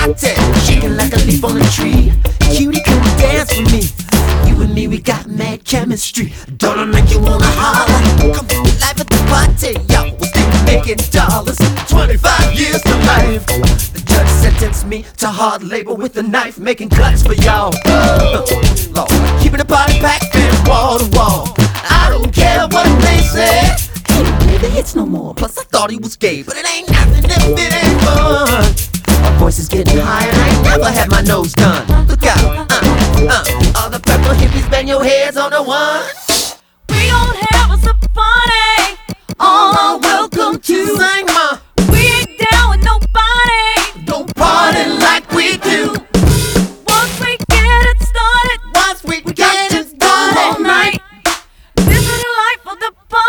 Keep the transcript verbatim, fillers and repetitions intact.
party, shaking like a leaf on a tree. Cutie, come dance with me. You and me, we got mad chemistry. Don't I make you wanna holler? Come to life at the party, yo. We're still making dollars. twenty-five years to life. The judge sentenced me to hard labor with a knife, making cuts for y'all. Uh, Lord, keeping the party packed and wall to wall. I don't care what they say. He don't play the hits no more. Plus I thought he was gay, but it ain't nothing if it ain't fun. My voice is getting higher. I ain't never had my nose done. Look out, uh, uh. All the purple hippies, bang your heads on the one. We gon' have us a party. All are welcome to sing my. We ain't down with nobody. Don't party like we do. Once we get it started, Once we we get got it to go all started. night. This is the life of the party.